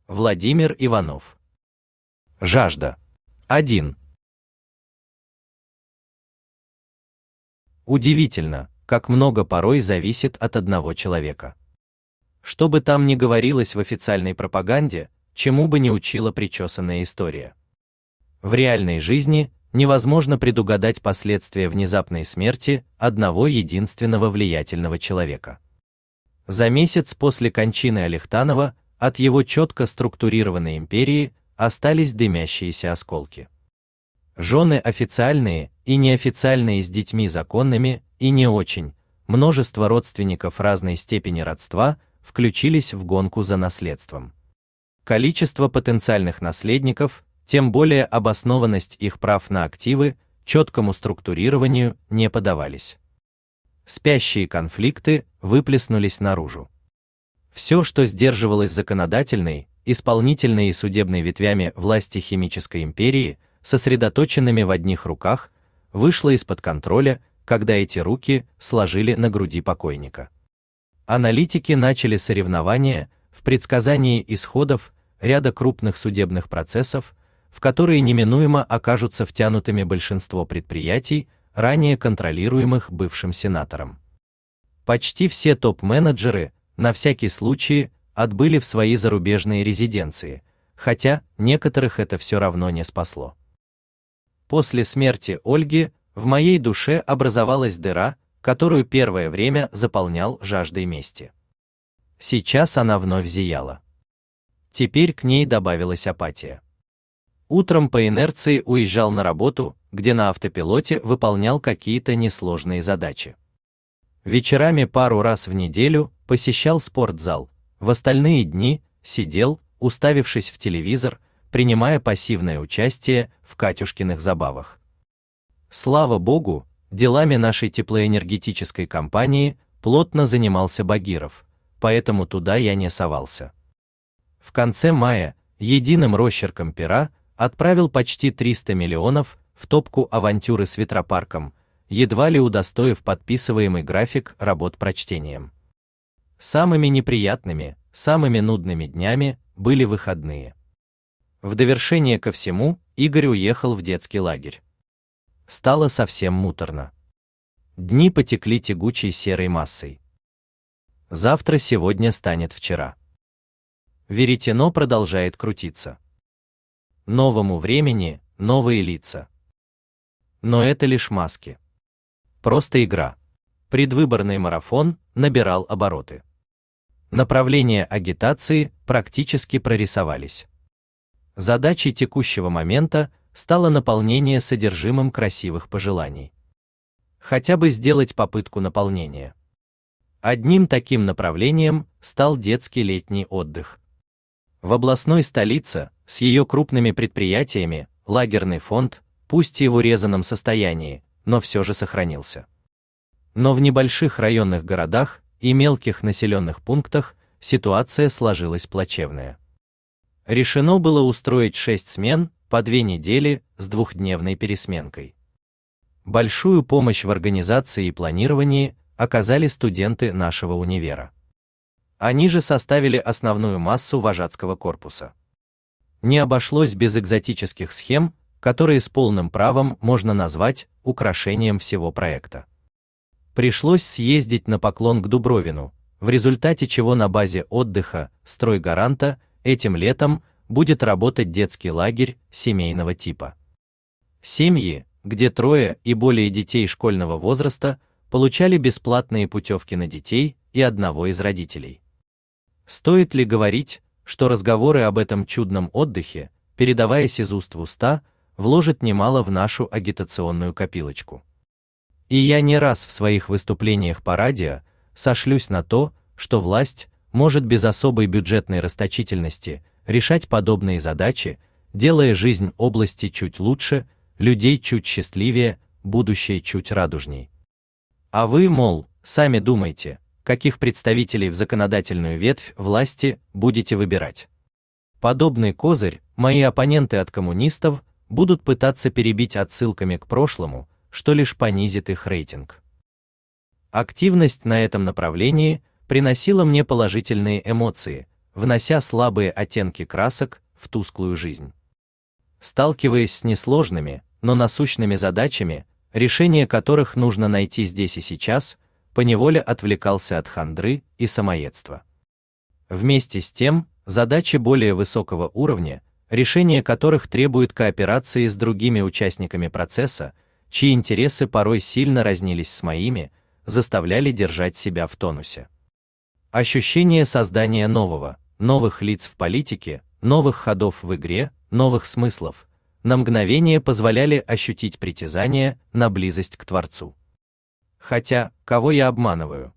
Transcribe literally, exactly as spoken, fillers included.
Владимир Иванов. Жажда. один. Удивительно, как много порой зависит от одного человека. Что бы там ни говорилось в официальной пропаганде, чему бы ни учила причесанная история. В реальной жизни невозможно предугадать последствия внезапной смерти одного единственного влиятельного человека. За месяц после кончины Алихтанова от его четко структурированной империи остались дымящиеся осколки. Жены официальные и неофициальные с детьми законными и не очень, множество родственников разной степени родства включились в гонку за наследством. Количество потенциальных наследников, тем более обоснованность их прав на активы, четкому структурированию не поддавались. Спящие конфликты выплеснулись наружу. Все, что сдерживалось законодательной, исполнительной и судебной ветвями власти химической империи, сосредоточенными в одних руках, вышло из-под контроля, когда эти руки сложили на груди покойника. Аналитики начали соревнования в предсказании исходов ряда крупных судебных процессов, в которые неминуемо окажутся втянутыми большинство предприятий, ранее контролируемых бывшим сенатором. Почти все топ-менеджеры на всякий случай отбыли в свои зарубежные резиденции, хотя некоторых это все равно не спасло. После смерти Ольги в моей душе образовалась дыра, которую первое время заполнял жаждой мести. Сейчас она вновь зияла. Теперь к ней добавилась апатия. Утром по инерции уезжал на работу, где на автопилоте выполнял какие-то несложные задачи. Вечерами пару раз в неделю посещал спортзал, в остальные дни сидел, уставившись в телевизор, принимая пассивное участие в Катюшкиных забавах. Слава богу, делами нашей теплоэнергетической компании плотно занимался Багиров, поэтому туда я не совался. В конце мая единым росчерком пера отправил почти триста миллионов в топку авантюры с ветропарком, едва ли удостоив подписываемый график работ прочтением. Самыми неприятными, самыми нудными днями были выходные. В довершение ко всему Игорь уехал в детский лагерь. Стало совсем муторно. Дни потекли тягучей серой массой. Завтра сегодня станет вчера. Веретено продолжает крутиться. Новому времени новые лица. Но это лишь маски. Просто игра. Предвыборный марафон набирал обороты. Направления агитации практически прорисовались. Задачей текущего момента стало наполнение содержимым красивых пожеланий. Хотя бы сделать попытку наполнения. Одним таким направлением стал детский летний отдых. В областной столице, с ее крупными предприятиями, лагерный фонд, пусть и в урезанном состоянии, но все же сохранился. Но в небольших районных городах и мелких населенных пунктах ситуация сложилась плачевная. Решено было устроить шесть смен по две недели с двухдневной пересменкой. Большую помощь в организации и планировании оказали студенты нашего универа. Они же составили основную массу вожатского корпуса. Не обошлось без экзотических схем, которые с полным правом можно назвать украшением всего проекта. Пришлось съездить на поклон к Дубровину, в результате чего на базе отдыха «Стройгаранта» этим летом будет работать детский лагерь семейного типа. Семьи, где трое и более детей школьного возраста, получали бесплатные путевки на детей и одного из родителей. Стоит ли говорить, что разговоры об этом чудном отдыхе, передаваясь из уст в уста, вложат немало в нашу агитационную копилочку. И я не раз в своих выступлениях по радио сошлюсь на то, что власть может без особой бюджетной расточительности решать подобные задачи, делая жизнь области чуть лучше, людей чуть счастливее, будущее чуть радужней. А вы, мол, сами думайте, каких представителей в законодательную ветвь власти будете выбирать. Подобный козырь мои оппоненты от коммунистов будут пытаться перебить отсылками к прошлому, что лишь понизит их рейтинг. Активность на этом направлении приносила мне положительные эмоции, внося слабые оттенки красок в тусклую жизнь. Сталкиваясь с несложными, но насущными задачами, решение которых нужно найти здесь и сейчас, поневоле отвлекался от хандры и самоедства. Вместе с тем, задачи более высокого уровня, решение которых требует кооперации с другими участниками процесса, чьи интересы порой сильно разнились с моими, заставляли держать себя в тонусе. Ощущение создания нового, новых лиц в политике, новых ходов в игре, новых смыслов, на мгновение позволяли ощутить притязание на близость к Творцу. Хотя, кого я обманываю?